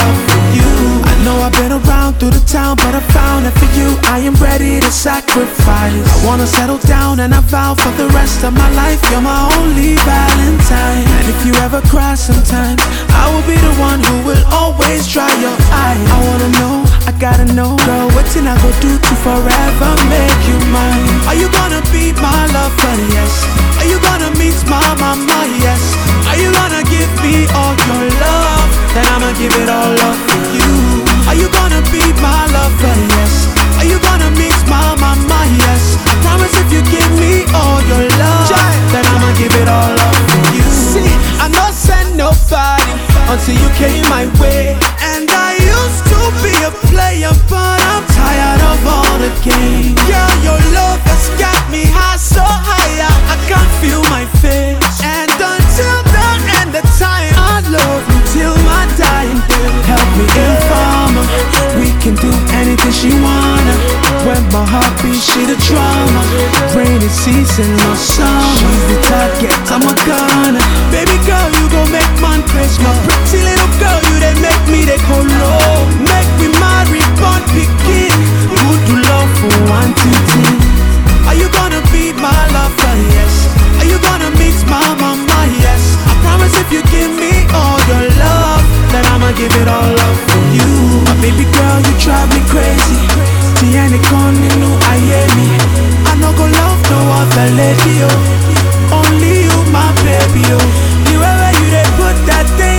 love for you. I know I've been around through the town, but I found that for you I am ready to sacrifice. I wanna settle down and I vow for the rest of my life you're my only Valentine. And if you ever cry sometimes, I will be the one who will always dry your eyes. I wanna know, I gotta know, girl, what can I go do to forever make you mine? Are you gonna be my lover, yes? Are you gonna meet my mama, yes? Are you gonna give me all your love? Then I'ma give it all up for you. Are you gonna be my lover, yes? Are you gonna meet my mama, yes? I promise if you give me all your love, then I'ma give it all up for you. See, I not send nobody until you came my way. And I used to be a player, but I'm tired of all the games. Girl, your love has got me high, so higher I can't feel my face. And until the end of time, I love you till my dying day. Help me inform her, we can do anything she wanna. When my heart beats, she the drama. Rainy season or summer, she's the target, I'm a gunner. Baby girl, you gon' make man crazy. My pretty little girl, you they make me they go low. Make me marry, born begin. Good to love for 1, 2, 3. Are you gonna be my lover, yes? Are you gonna meet my mama, yes? I promise if you give me all your love, then I'ma give it all up for you. My baby girl, you drive me crazy. Tiene con you, I hear me. I no go love no other lady, oh. Only you, my baby, oh. The way you they put that thing